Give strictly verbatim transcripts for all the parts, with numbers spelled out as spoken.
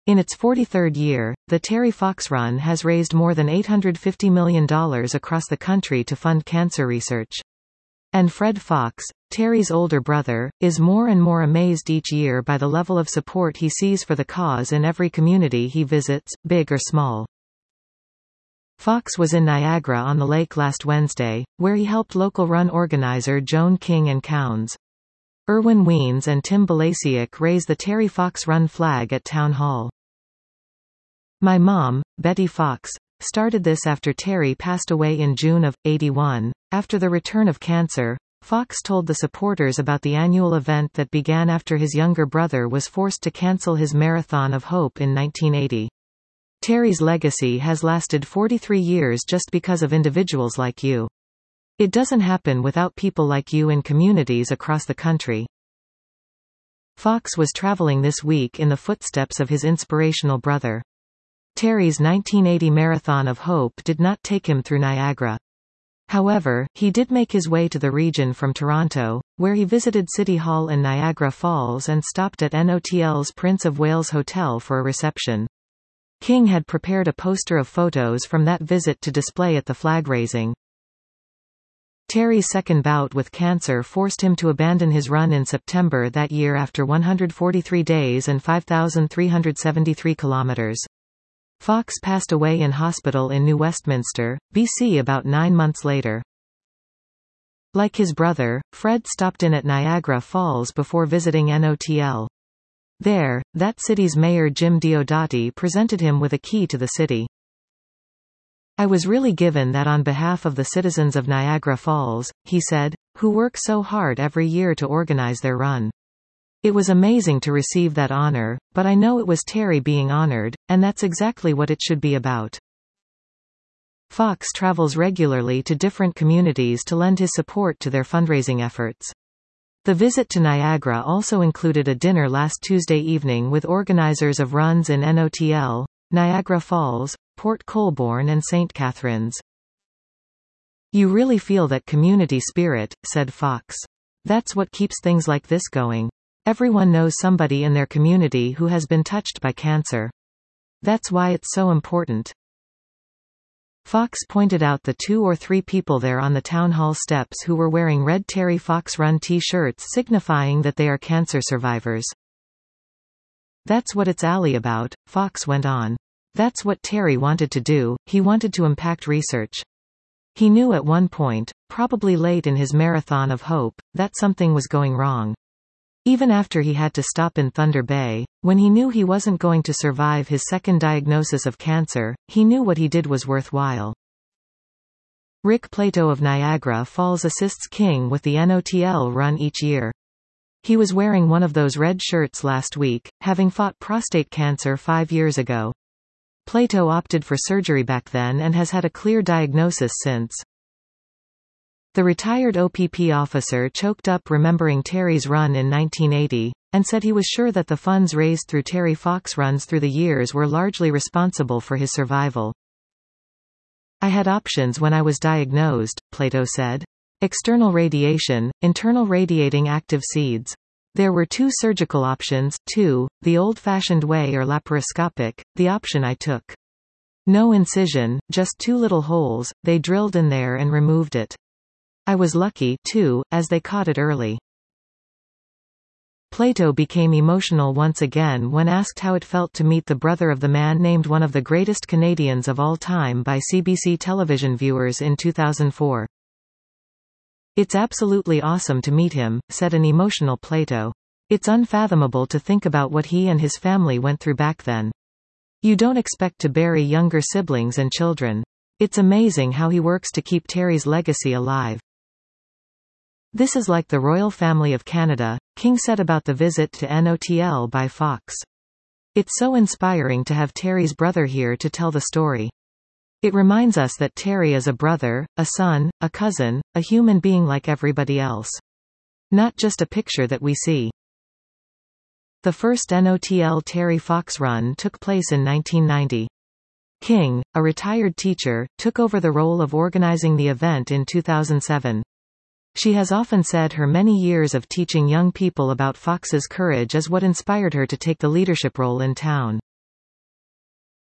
In its forty-third year, the Terry Fox Run has raised more than eight hundred fifty million dollars across the country to fund cancer research. And Fred Fox, Terry's older brother, is more and more amazed each year by the level of support he sees for the cause in every community he visits, big or small. Fox was in Niagara on the Lake last Wednesday, where he helped local run organizer Joan King and Counds. Erwin Weens and Tim Balasiuk raise the Terry Fox Run flag at Town Hall. My mom, Betty Fox, started this after Terry passed away in June of eighty-one. After the return of cancer, Fox told the supporters about the annual event that began after his younger brother was forced to cancel his Marathon of Hope in nineteen eighty. Terry's legacy has lasted forty-three years just because of individuals like you. It doesn't happen without people like you in communities across the country. Fox was traveling this week in the footsteps of his inspirational brother. Terry's nineteen eighty Marathon of Hope did not take him through Niagara. However, he did make his way to the region from Toronto, where he visited City Hall in Niagara Falls and stopped at N O T L's Prince of Wales Hotel for a reception. King had prepared a poster of photos from that visit to display at the flag raising. Terry's second bout with cancer forced him to abandon his run in September that year after one hundred forty-three days and five thousand three hundred seventy-three kilometers. Fox passed away in hospital in New Westminster, B C about nine months later. Like his brother, Fred stopped in at Niagara Falls before visiting N O T L. There, that city's mayor Jim Diodati presented him with a key to the city. I was really given that on behalf of the citizens of Niagara Falls, he said, who work so hard every year to organize their run. It was amazing to receive that honor, but I know it was Terry being honored, and that's exactly what it should be about. Fox travels regularly to different communities to lend his support to their fundraising efforts. The visit to Niagara also included a dinner last Tuesday evening with organizers of runs in N O T L, Niagara Falls, Port Colborne and Saint Catharines. You really feel that community spirit, said Fox. That's what keeps things like this going. Everyone knows somebody in their community who has been touched by cancer. That's why it's so important. Fox pointed out the two or three people there on the town hall steps who were wearing red Terry Fox Run t-shirts signifying that they are cancer survivors. That's what it's alley about, Fox went on. That's what Terry wanted to do, he wanted to impact research. He knew at one point, probably late in his Marathon of Hope, that something was going wrong. Even after he had to stop in Thunder Bay, when he knew he wasn't going to survive his second diagnosis of cancer, he knew what he did was worthwhile. Rick Plato of Niagara Falls assists King with the N O T L run each year. He was wearing one of those red shirts last week, having fought prostate cancer five years ago. Plato opted for surgery back then and has had a clear diagnosis since. The retired O P P officer choked up remembering Terry's run in nineteen eighty, and said he was sure that the funds raised through Terry Fox runs through the years were largely responsible for his survival. I had options when I was diagnosed, Plato said. External radiation, internal radiating active seeds. There were two surgical options, too, the old-fashioned way or laparoscopic, the option I took. No incision, just two little holes, they drilled in there and removed it. I was lucky, too, as they caught it early. Plato became emotional once again when asked how it felt to meet the brother of the man named one of the greatest Canadians of all time by C B C television viewers in two thousand four. It's absolutely awesome to meet him, said an emotional Plato. It's unfathomable to think about what he and his family went through back then. You don't expect to bury younger siblings and children. It's amazing how he works to keep Terry's legacy alive. This is like the royal family of Canada, King said about the visit to N O T L by Fox. It's so inspiring to have Terry's brother here to tell the story. It reminds us that Terry is a brother, a son, a cousin, a human being like everybody else. Not just a picture that we see. The first N O T L Terry Fox run took place in nineteen ninety. King, a retired teacher, took over the role of organizing the event in two thousand seven. She has often said her many years of teaching young people about Fox's courage is what inspired her to take the leadership role in town.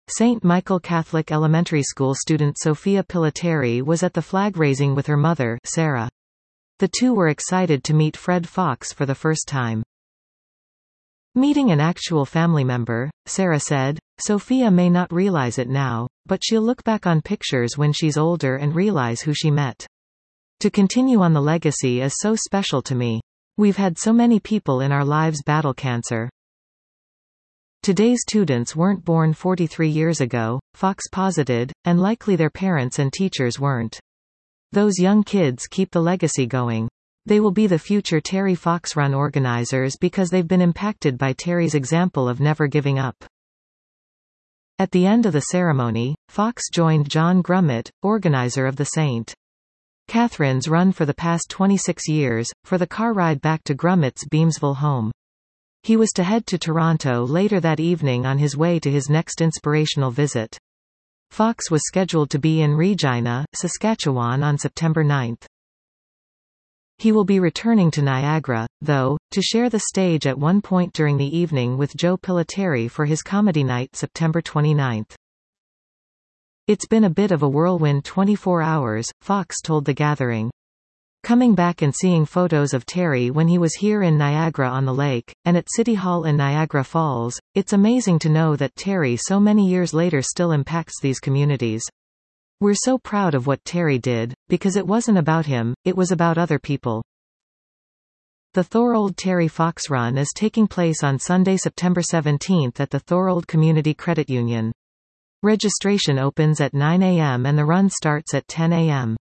Saint Michael Catholic Elementary School student Sophia Pilateri was at the flag raising with her mother, Sarah. The two were excited to meet Fred Fox for the first time. Meeting an actual family member, Sarah said, "Sophia may not realize it now, but she'll look back on pictures when she's older and realize who she met. To continue on the legacy is so special to me. We've had so many people in our lives battle cancer." Today's students weren't born forty-three years ago, Fox posited, and likely their parents and teachers weren't. Those young kids keep the legacy going. They will be the future Terry Fox Run organizers because they've been impacted by Terry's example of never giving up. At the end of the ceremony, Fox joined John Grummett, organizer of the Saint Catherine's Run for the past twenty-six years, for the car ride back to Grummett's Beamsville home. He was to head to Toronto later that evening on his way to his next inspirational visit. Fox was scheduled to be in Regina, Saskatchewan on September ninth. He will be returning to Niagara, though, to share the stage at one point during the evening with Joe Pilateri for his comedy night September twenty-ninth. "It's been a bit of a whirlwind twenty-four hours, Fox told the gathering. Coming back and seeing photos of Terry when he was here in Niagara on the Lake, and at City Hall in Niagara Falls, it's amazing to know that Terry so many years later still impacts these communities. We're so proud of what Terry did, because it wasn't about him, it was about other people." The Thorold Terry Fox Run is taking place on Sunday, September seventeenth at the Thorold Community Credit Union. Registration opens at nine a m and the run starts at ten a m